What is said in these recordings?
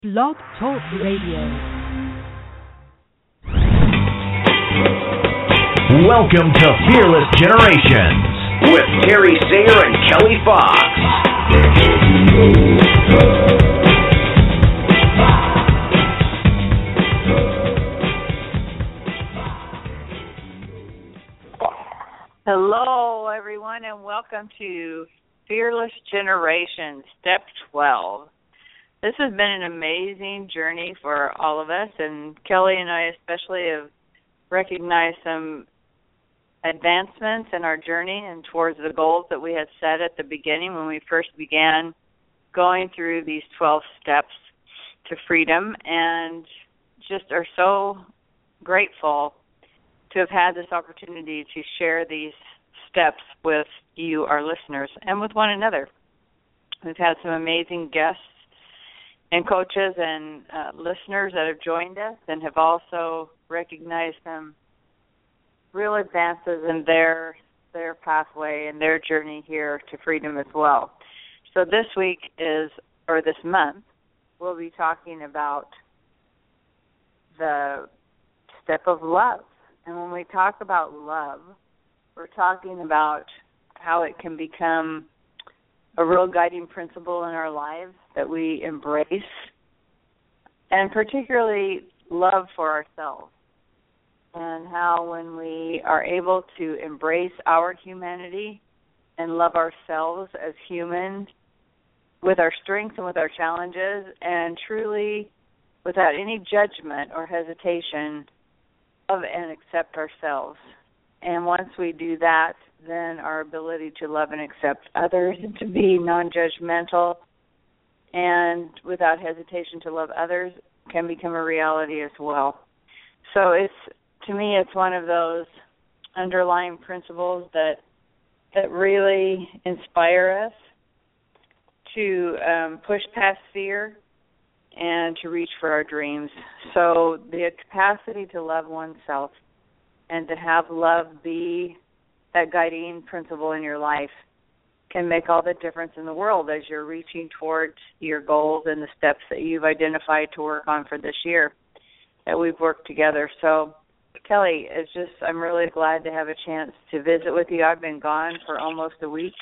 Blog Talk Radio. Welcome to Fearless Generations with Terry Sayer and Kelly Fox. Hello, everyone, and welcome to Fearless Generations, Step 12. This has been an amazing journey for all of us, and Kelly and I especially have recognized some advancements in our journey and towards the goals that we had set at the beginning when we first began going through these 12 steps to freedom, and just are so grateful to have had this opportunity to share these steps with you, our listeners, and with one another. We've had some amazing guests and coaches and listeners that have joined us and have also recognized some real advances in their pathway and their journey here to freedom as well. So this month, we'll be talking about the step of love. And when we talk about love, we're talking about how it can become a real guiding principle in our lives that we embrace, and particularly love for ourselves, and how when we are able to embrace our humanity and love ourselves as humans with our strengths and with our challenges, and truly without any judgment or hesitation, love and accept ourselves. And once we do that, then our ability to love and accept others and to be non-judgmental and without hesitation to love others can become a reality as well. So to me, it's one of those underlying principles that really inspire us to push past fear and to reach for our dreams. So the capacity to love oneself and to have love be that guiding principle in your life can make all the difference in the world as you're reaching towards your goals and the steps that you've identified to work on for this year that we've worked together. So, Kelly, I'm really glad to have a chance to visit with you. I've been gone for almost a week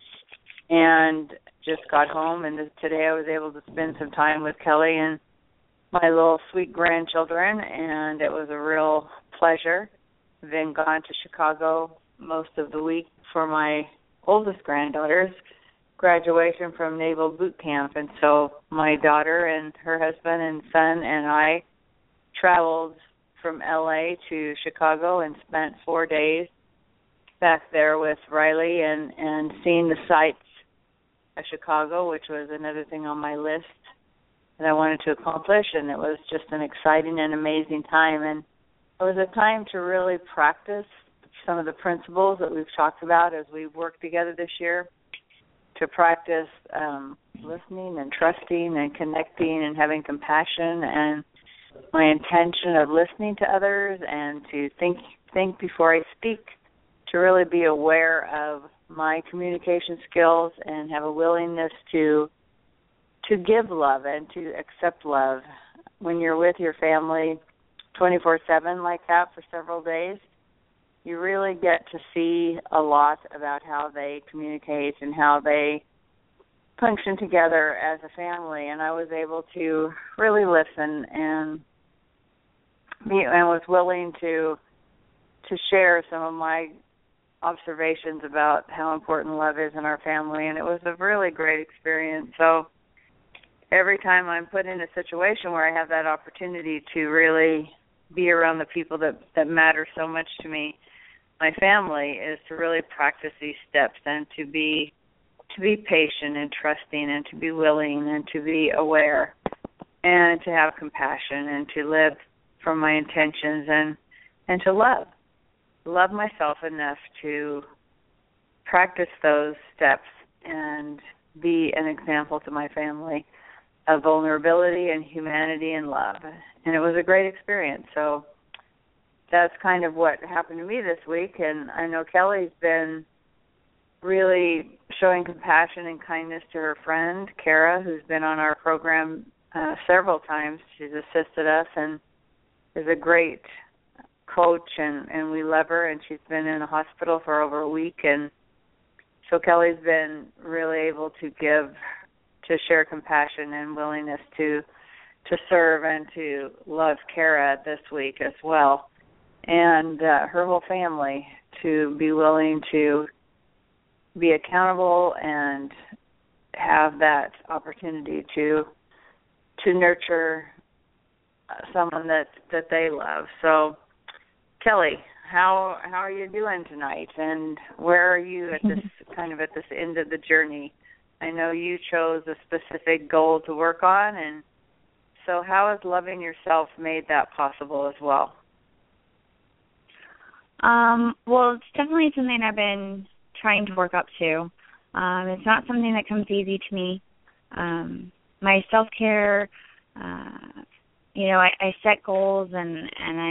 and just got home, and today I was able to spend some time with Kelly and my little sweet grandchildren, and it was a real pleasure. I've been gone to Chicago most of the week for my oldest granddaughter's graduation from Naval Boot Camp, and so my daughter and her husband and son and I traveled from L.A. to Chicago and spent 4 days back there with Riley and seeing the sights of Chicago, which was another thing on my list that I wanted to accomplish, and it was just an exciting and amazing time. And it was a time to really practice some of the principles that we've talked about as we've worked together this year, to practice listening and trusting and connecting and having compassion, and my intention of listening to others and to think before I speak, to really be aware of my communication skills and have a willingness to give love and to accept love. When you're with your family 24/7 like that for several days, you really get to see a lot about how they communicate and how they function together as a family. And I was able to really listen and was willing to share some of my observations about how important love is in our family. And it was a really great experience. So every time I'm put in a situation where I have that opportunity to really be around the people that matter so much to me, my family, is to really practice these steps and to be patient and trusting and to be willing and to be aware and to have compassion and to live from my intentions and to love myself enough to practice those steps and be an example to my family of vulnerability and humanity and love. And it was a great experience. So that's kind of what happened to me this week. And I know Kelly's been really showing compassion and kindness to her friend, Kara, who's been on our program several times. She's assisted us and is a great coach, and we love her, and she's been in the hospital for over a week, and so Kelly's been really able to share compassion and willingness to serve and to love Kara this week as well, and her whole family to be willing to be accountable and have that opportunity to nurture someone that they love. So, Kelly, how are you doing tonight, and where are you at this at this end of the journey? I know you chose a specific goal to work on, and so how has loving yourself made that possible as well? Well, it's definitely something I've been trying to work up to. It's not something that comes easy to me. My self-care, I set goals and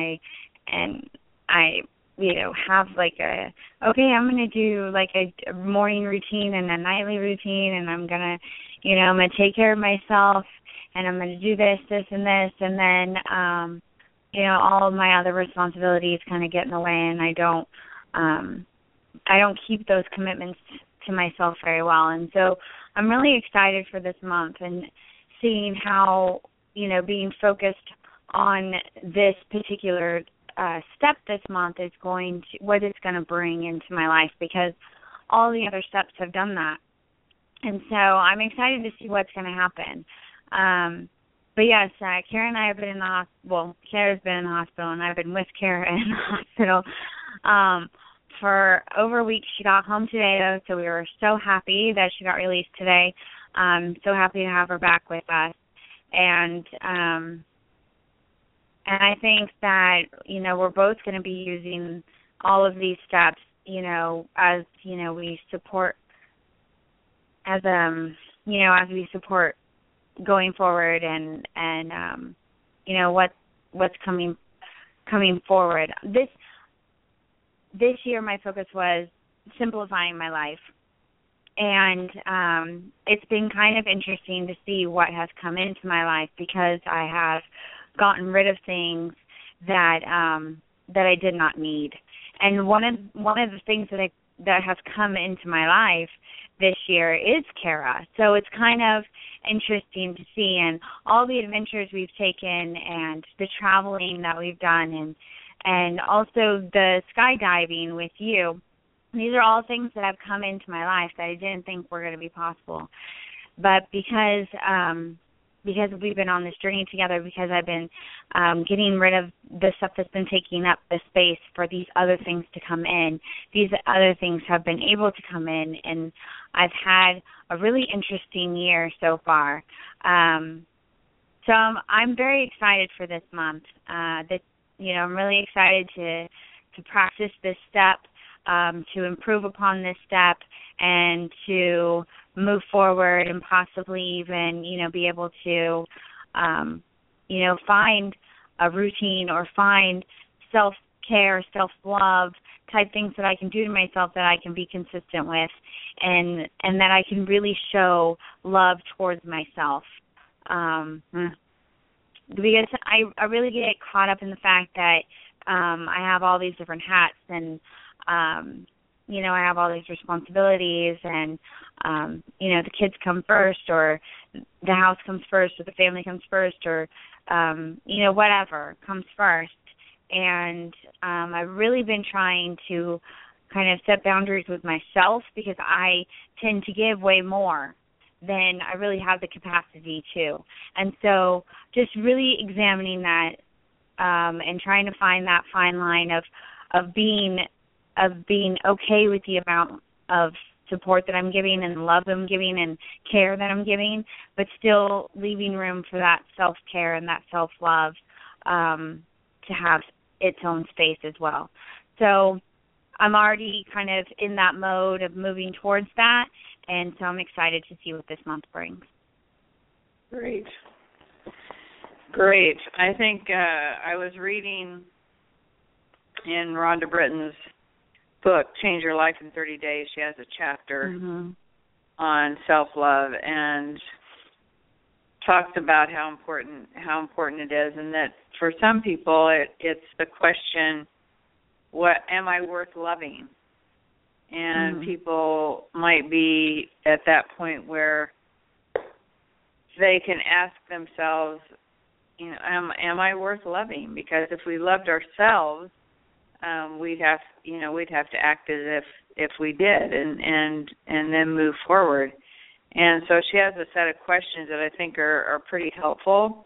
I have I'm going to do like a morning routine and a nightly routine, and I'm going to take care of myself, and I'm going to do this, and this, and then, all of my other responsibilities kind of get in the way, and I don't keep those commitments to myself very well. And so I'm really excited for this month and seeing how, being focused on this particular step this month is what it's going to bring into my life, because all the other steps have done that. And so I'm excited to see what's going to happen. But yes, Kara and I have been in the hospital. Well, Kara's been in the hospital, and I've been with Kara in the hospital for over a week. She got home today, though, so we were so happy that she got released today. So happy to have her back with us. And I think that, we're both going to be using all of these steps, as, we support, as we support going forward and what's coming forward. This year my focus was simplifying my life. And it's been kind of interesting to see what has come into my life, because I have gotten rid of things that I did not need. And one of the things that has come into my life this year is Kara. So it's kind of interesting to see, and all the adventures we've taken and the traveling that we've done and also the skydiving with you. These are all things that have come into my life that I didn't think were going to be possible. But because we've been on this journey together, because I've been getting rid of the stuff that's been taking up the space for these other things to come in, these other things have been able to come in, and I've had a really interesting year so far. So I'm very excited for this month. I'm really excited to practice this step, to improve upon this step, and to move forward and possibly even, be able to, find a routine or find self-care, self-love type things that I can do to myself that I can be consistent with, and that I can really show love towards myself. Because I really get caught up in the fact that I have all these different hats, and I have all these responsibilities, and the kids come first, or the house comes first, or the family comes first, or whatever comes first. And I've really been trying to kind of set boundaries with myself, because I tend to give way more than I really have the capacity to. And so just really examining that and trying to find that fine line of being okay with the amount of support that I'm giving and love I'm giving and care that I'm giving, but still leaving room for that self-care and that self-love to have its own space as well. So I'm already kind of in that mode of moving towards that, and so I'm excited to see what this month brings. Great. I think I was reading in Rhonda Britton's book, Change Your Life in 30 Days. She has a chapter on self-love, and talked about how important it is, and that for some people it's the question, what am I worth loving? And people might be at that point where they can ask themselves, am I worth loving? Because if we loved ourselves, we'd have to act as if we did, and then move forward. And so she has a set of questions that I think are pretty helpful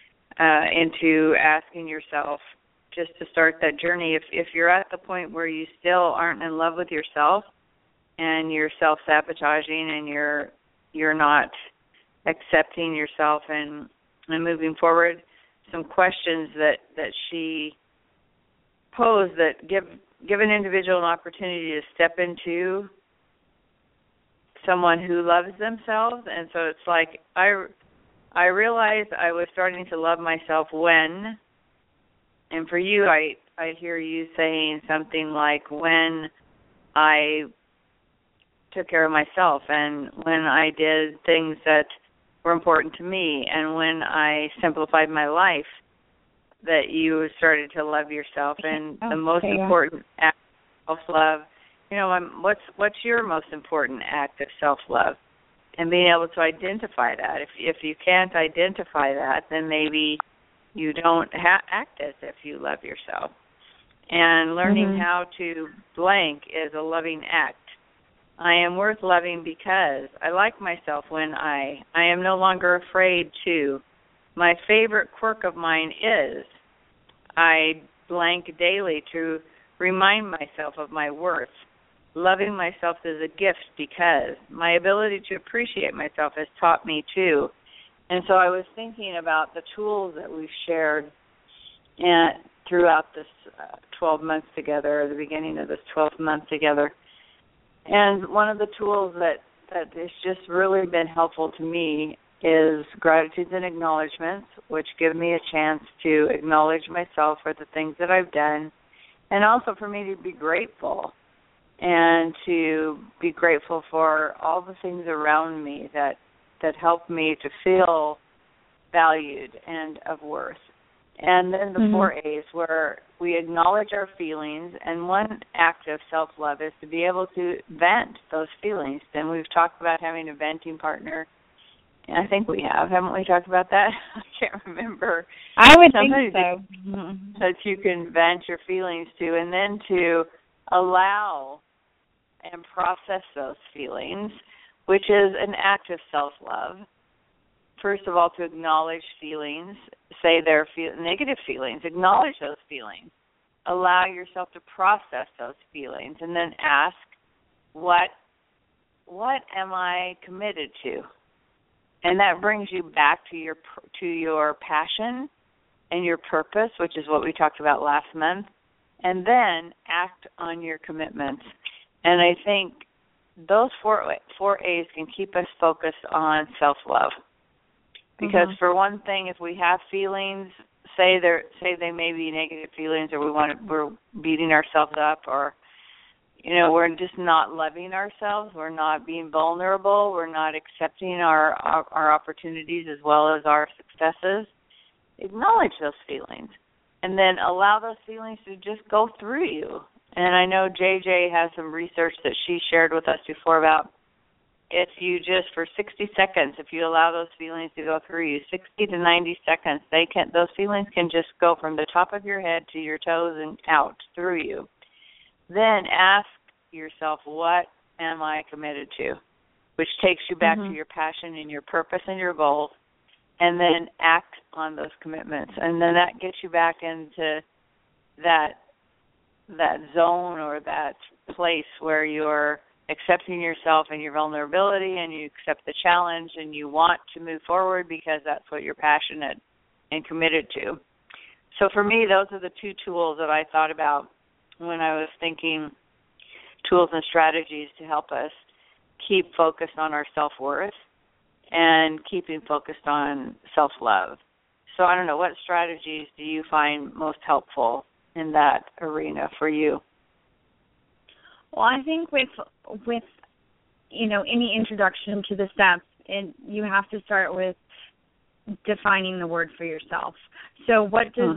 into asking yourself, just to start that journey. If you're at the point where you still aren't in love with yourself and you're self-sabotaging and you're not accepting yourself and moving forward, some questions that she posed that give an individual an opportunity to step into someone who loves themselves. And so it's like, I realized I was starting to love myself when, and for you, I hear you saying something like, when I took care of myself, and when I did things that were important to me, and when I simplified my life, that you started to love yourself. And the most important act of self-love, what's your most important act of self-love? And being able to identify that. If you can't identify that, then maybe you don't act as if you love yourself. And learning how to blank is a loving act. I am worth loving because I like myself when I am no longer afraid to. My favorite quirk of mine is I blank daily to remind myself of my worth. Loving myself is a gift because my ability to appreciate myself has taught me too. And so I was thinking about the tools that we've shared throughout this 12 months together, or the beginning of this 12th month together. And one of the tools that has just really been helpful to me is gratitudes and acknowledgments, which give me a chance to acknowledge myself for the things that I've done, and also for me to be grateful, and to be grateful for all the things around me that help me to feel valued and of worth. And then the 4 A's, where we acknowledge our feelings, and one act of self-love is to be able to vent those feelings. And we've talked about having a venting partner, and I think we have. Haven't we talked about that? I can't remember. I would think so. That you can vent your feelings to, and then to allow and process those feelings, which is an act of self-love. First of all, to acknowledge feelings, say they're negative feelings, acknowledge those feelings. Allow yourself to process those feelings, and then ask, what am I committed to? And that brings you back to your passion and your purpose, which is what we talked about last month, and then act on your commitments. And I think those 4 A's can keep us focused on self-love. Because for one thing, if we have feelings, say they may be negative feelings, or we're beating ourselves up, or we're just not loving ourselves, we're not being vulnerable, we're not accepting our opportunities as well as our successes, acknowledge those feelings, and then allow those feelings to just go through you. And I know JJ has some research that she shared with us before about, if you just, for 60 seconds, if you allow those feelings to go through you, 60 to 90 seconds, those feelings can just go from the top of your head to your toes and out through you. Then ask yourself, what am I committed to? Which takes you back to your passion and your purpose and your goals, and then act on those commitments. And then that gets you back into that zone, or that place where you're accepting yourself and your vulnerability, and you accept the challenge, and you want to move forward because that's what you're passionate and committed to. So for me, those are the 2 tools that I thought about when I was thinking tools and strategies to help us keep focused on our self-worth and keeping focused on self-love. So I don't know, what strategies do you find most helpful in that arena for you? Well, I think with any introduction to the steps, you have to start with defining the word for yourself. So what does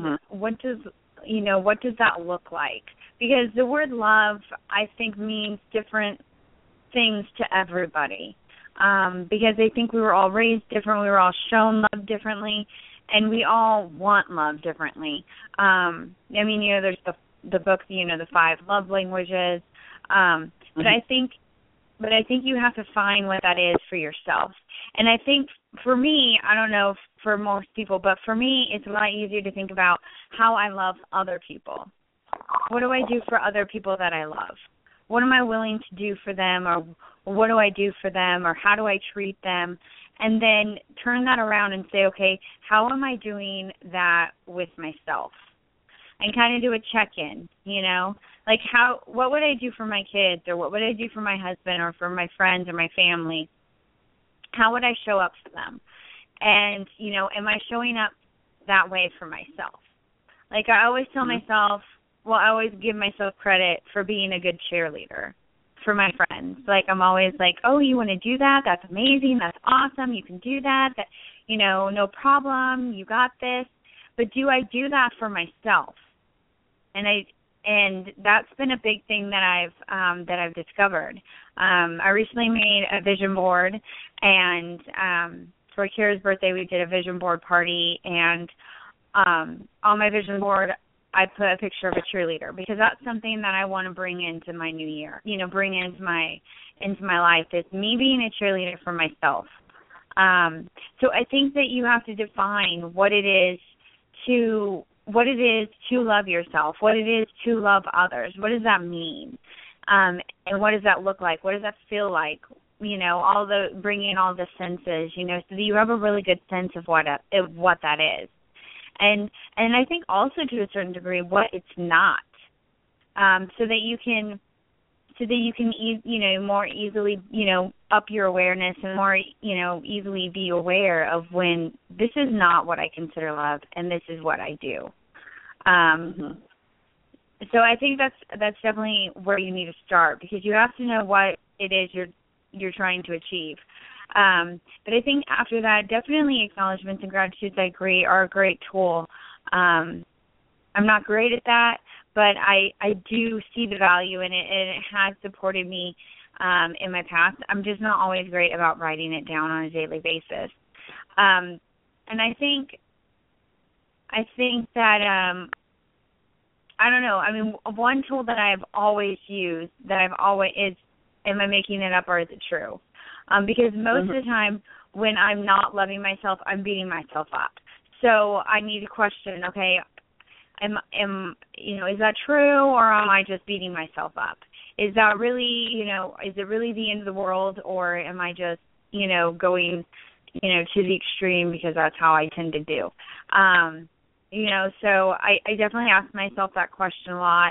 that look like? Because the word love, I think, means different things to everybody. Because I think we were all raised different, we were all shown love differently, and we all want love differently. There's the book, the 5 love languages. But I think you have to find what that is for yourself. And I think for me, I don't know for most people, but for me, it's a lot easier to think about how I love other people. What do I do for other people that I love? What am I willing to do for them, or what do I do for them, or how do I treat them? And then turn that around and say, okay, how am I doing that with myself? And kind of do a check-in, like what would I do for my kids, or what would I do for my husband, or for my friends or my family? How would I show up for them? And, am I showing up that way for myself? Like I always tell myself, I always give myself credit for being a good cheerleader for my friends. Like I'm always like, oh, you want to do that? That's amazing. That's awesome. You can do that. That, no problem. You got this. But do I do that for myself? And that's been a big thing that I've discovered. I recently made a vision board, and for Kira's birthday, we did a vision board party, and on my vision board, I put a picture of a cheerleader because that's something that I want to bring into my new year. Bring into my life is me being a cheerleader for myself. So I think that you have to define what it is to love yourself, what it is to love others. What does that mean? And what does that look like? What does that feel like? Bringing in all the senses, so that you have a really good sense of what that is. And I think also to a certain degree what it's not, so that you can more easily, up your awareness and more, easily be aware of when this is not what I consider love and this is what I do. So I think that's definitely where you need to start, because you have to know what it is you're trying to achieve. But I think after that, definitely acknowledgments and gratitudes, I agree, are a great tool. I'm not great at that, but I do see the value in it, and it has supported me in my past. I'm just not always great about writing it down on a daily basis. And I think that, I don't know, one tool that I've always used, is, am I making it up or is it true? Because most of the time when I'm not loving myself, I'm beating myself up. So I need to question, okay, is that true, or am I just beating myself up? Is that really, is it really the end of the world, or am I just, going, to the extreme because that's how I tend to do? So I definitely ask myself that question a lot.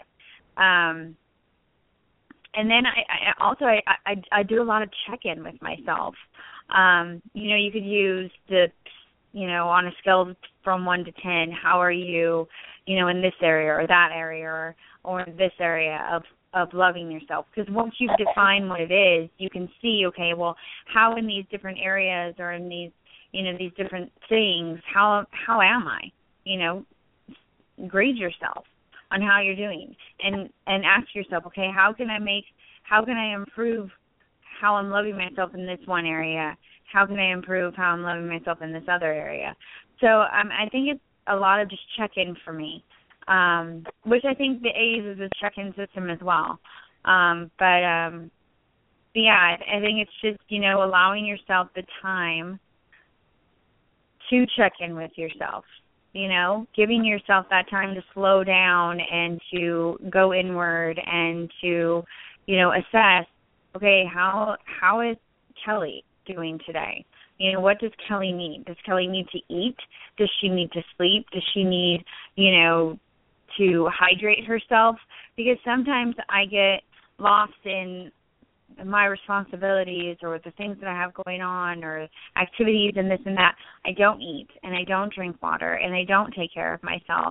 And then I do a lot of check-in with myself. You could use on a scale from 1 to 10, how are you, in this area or that area or in this area of loving yourself? Because once you've defined what it is, you can see, okay, well, how in these different areas or in these, these different things, how am I? Grade yourself on how you're doing, and ask yourself, okay, how can I improve how I'm loving myself in this one area? How can I improve how I'm loving myself in this other area? So I think it's a lot of just check-in for me, which I think the A's is a check-in system as well. But yeah, I think it's just, allowing yourself the time to check in with yourself. Giving yourself that time to slow down and to go inward and to, assess, okay, how is Kelly doing today? What does Kelly need? Does Kelly need to eat? Does she need to sleep? Does she need, to hydrate herself? Because sometimes I get lost in my responsibilities or the things that I have going on or activities and this and that. I don't eat and I don't drink water and I don't take care of myself.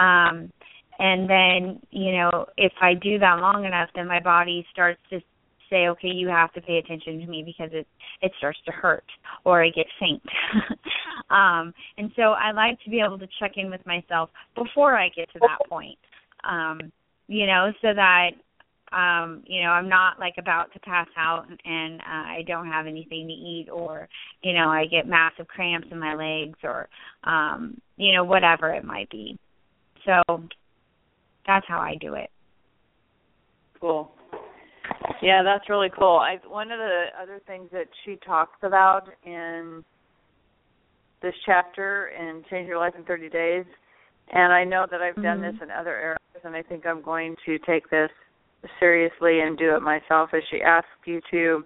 And then, if I do that long enough, then my body starts to say, okay, you have to pay attention to me because it starts to hurt or I get faint. And so I like to be able to check in with myself before I get to that point, so that, I'm not like about to pass out and I don't have anything to eat, or, I get massive cramps in my legs, or, whatever it might be. So that's how I do it. Cool. Yeah, that's really cool. One of the other things that she talks about in this chapter in Change Your Life in 30 Days, and I know that I've done this in other areas, and I think I'm going to take this seriously and do it myself, is she asks you to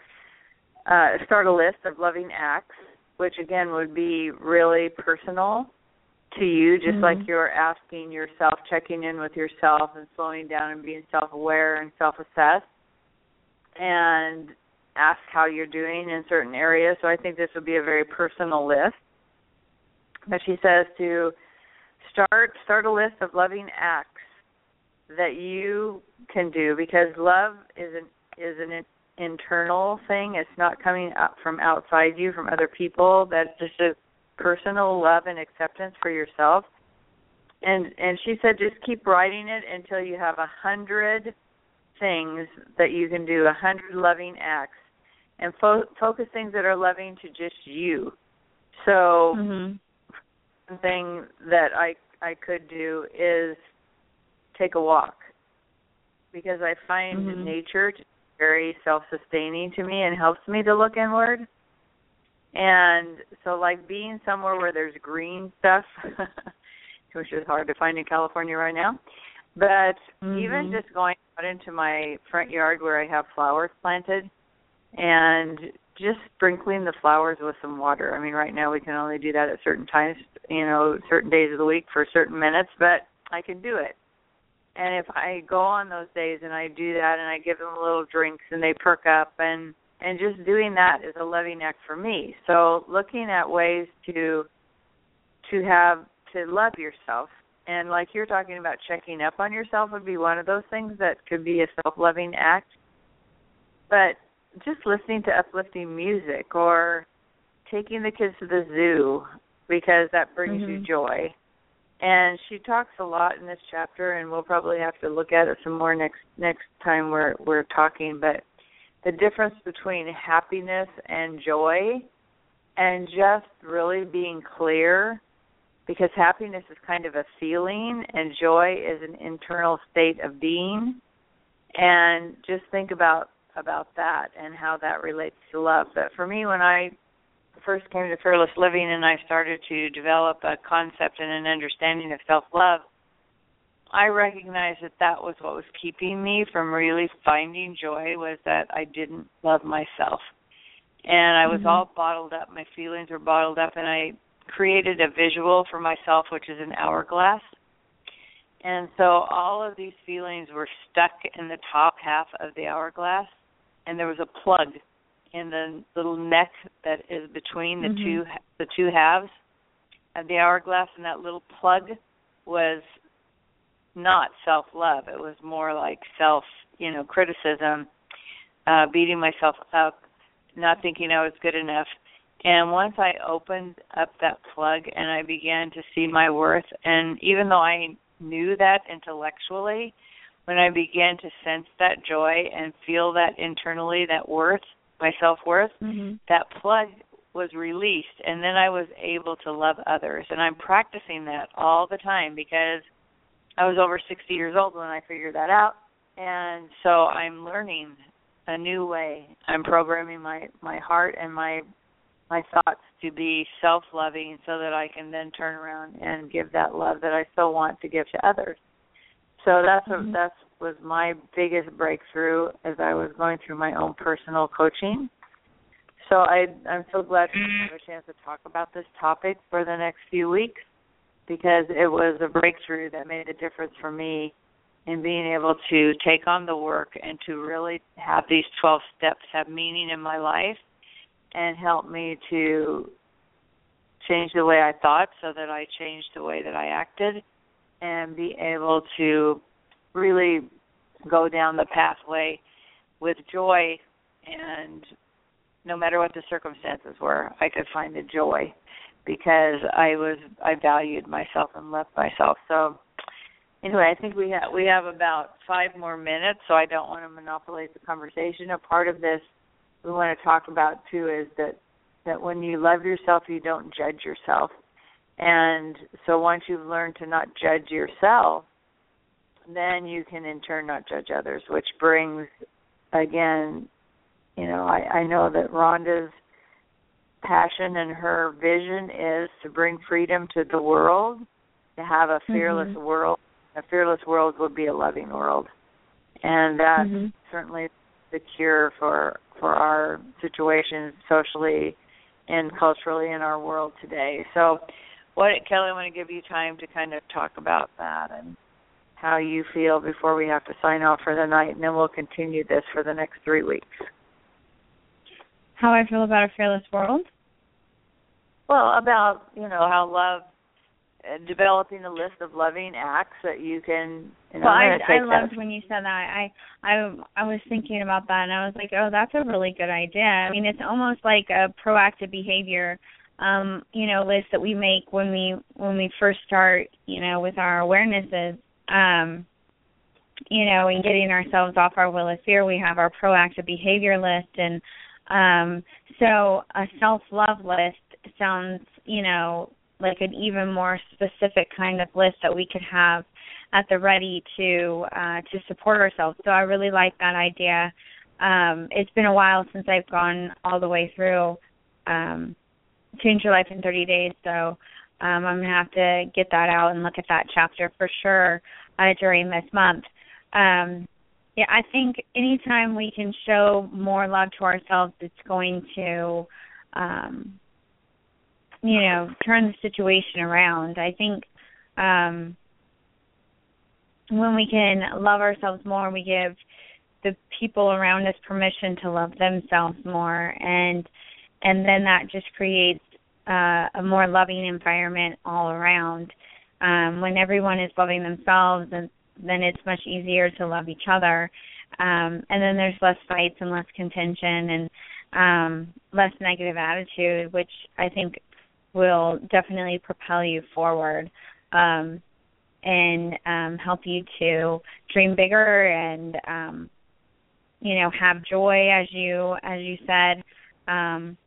start a list of loving acts, which again would be really personal to you, just like you're asking yourself, checking in with yourself and slowing down and being self-aware and self-assessed, and ask how you're doing in certain areas. So I think this would be a very personal list. But she says to start a list of loving acts that you can do, because love is an internal thing. It's not coming up from outside you, from other people. That's just a personal love and acceptance for yourself. And she said just keep writing it until you have 100 things that you can do, 100 loving acts, and focus things that are loving to just you. So one thing that I could do is take a walk, because I find nature to be very self-sustaining to me and helps me to look inward. And so like being somewhere where there's green stuff, which is hard to find in California right now, but even just going out into my front yard where I have flowers planted and just sprinkling the flowers with some water. I mean, right now we can only do that at certain times, certain days of the week for certain minutes, but I can do it. And if I go on those days and I do that and I give them little drinks and they perk up, and just doing that is a loving act for me. So looking at ways to love yourself, and like you're talking about, checking up on yourself would be one of those things that could be a self-loving act. But just listening to uplifting music, or taking the kids to the zoo, because that brings you joy. And she talks a lot in this chapter, and we'll probably have to look at it some more next time we're talking, but the difference between happiness and joy, and just really being clear, because happiness is kind of a feeling and joy is an internal state of being. And just think about that and how that relates to love. But for me, when I first came to Fearless Living and I started to develop a concept and an understanding of self-love, I recognized that was what was keeping me from really finding joy, was that I didn't love myself. And I was all bottled up. My feelings were bottled up, and I created a visual for myself, which is an hourglass. And so all of these feelings were stuck in the top half of the hourglass, and there was a plug in the little neck that is between the two halves of the hourglass, and that little plug was not self-love. It was more like criticism, beating myself up, not thinking I was good enough. And once I opened up that plug and I began to see my worth, and even though I knew that intellectually, when I began to sense that joy and feel that internally, that worth, my self-worth, that plug was released, and then I was able to love others. And I'm practicing that all the time, because I was over 60 years old when I figured that out, and so I'm learning a new way. I'm programming my heart and my thoughts to be self-loving, so that I can then turn around and give that love that I so want to give to others. So that was my biggest breakthrough as I was going through my own personal coaching. So I'm so glad to have a chance to talk about this topic for the next few weeks, because it was a breakthrough that made a difference for me in being able to take on the work and to really have these 12 steps have meaning in my life and help me to change the way I thought, so that I changed the way that I acted, and be able to really go down the pathway with joy, and no matter what the circumstances were, I could find the joy because I valued myself and loved myself. So anyway, I think we have about 5 more minutes, so I don't want to monopolize the conversation. A part of this we want to talk about too is that when you love yourself, you don't judge yourself. And so once you've learned to not judge yourself, then you can in turn not judge others, which brings, again, I know that Rhonda's passion and her vision is to bring freedom to the world, to have a fearless world. A fearless world would be a loving world. And that's certainly the cure for our situations socially and culturally in our world today. So, Kelly, I want to give you time to kind of talk about that and how you feel before we have to sign off for the night, and then we'll continue this for the next 3 weeks. How I feel about a fearless world? Well, about, how love, developing a list of loving acts that you can, Well, I loved when you said that. I was thinking about that, and I was like, oh, that's a really good idea. I mean, it's almost like a proactive behavior, list that we make when we first start, with our awarenesses, and getting ourselves off our wheel of fear. We have our proactive behavior list, and so a self-love list sounds, like an even more specific kind of list that we could have at the ready to support ourselves. So I really like that idea. It's been a while since I've gone all the way through Change Your Life in 30 Days, so I'm going to have to get that out and look at that chapter for sure during this month. I think anytime we can show more love to ourselves, it's going to turn the situation around. I think when we can love ourselves more, we give the people around us permission to love themselves more, and then that just creates a more loving environment all around. When everyone is loving themselves, and then it's much easier to love each other, and then there's less fights and less contention and less negative attitude, which I think will definitely propel you forward and help you to dream bigger and have joy, as you said, and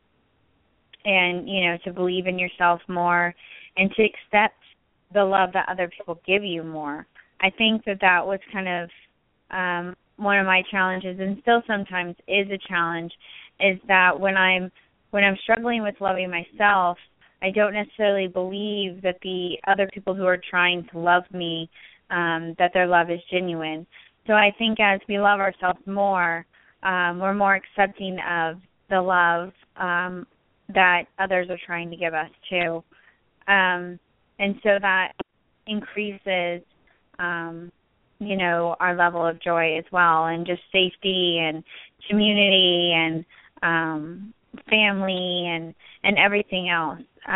to believe in yourself more and to accept the love that other people give you more. I think that was kind of one of my challenges, and still sometimes is a challenge, is that when I'm struggling with loving myself, I don't necessarily believe that the other people who are trying to love me, that their love is genuine. So I think as we love ourselves more, we're more accepting of the love that others are trying to give us too. And so that increases, our level of joy as well, and just safety and community and family and everything else.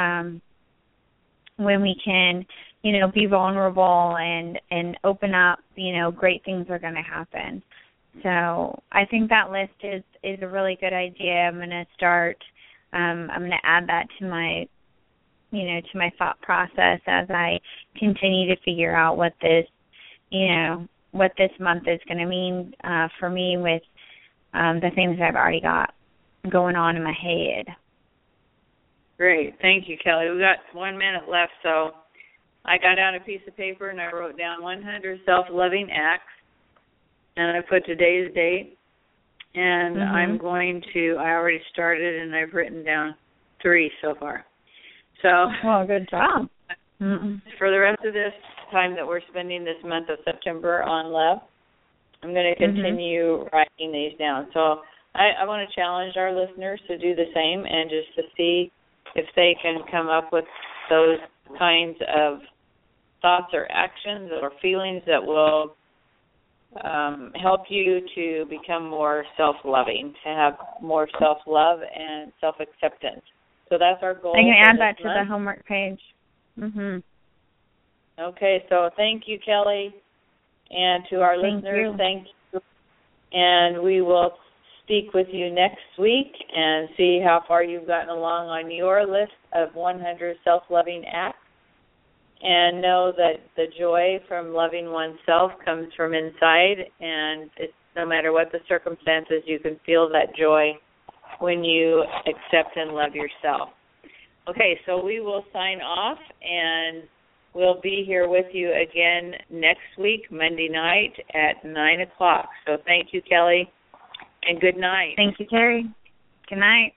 When we can, be vulnerable and open up, great things are going to happen. So I think that list is a really good idea. I'm going to start, I'm going to add that to my, to my thought process as I continue to figure out what this month is going to mean for me with the things I've already got going on in my head. Great. Thank you, Kelly. We've got 1 minute left, so I got out a piece of paper and I wrote down 100 self-loving acts, and I put today's date, and I already started, and I've written down 3 so far. So, well, good job. For the rest of this time that we're spending this month of September on love, I'm going to continue writing these down. So I want to challenge our listeners to do the same and just to see if they can come up with those kinds of thoughts or actions or feelings that will help you to become more self-loving, to have more self-love and self-acceptance. So that's our goal. I can add that to the homework page. Okay, so thank you, Kelly, and to our listeners, thank you. and we will speak with you next week and see how far you've gotten along on your list of 100 self-loving acts. And know that the joy from loving oneself comes from inside, and it's, no matter what the circumstances, you can feel that joy when you accept and love yourself. Okay, so we will sign off, and we'll be here with you again next week, Monday night at 9 o'clock. So thank you, Kelly, and good night. Thank you, Terry. Good night.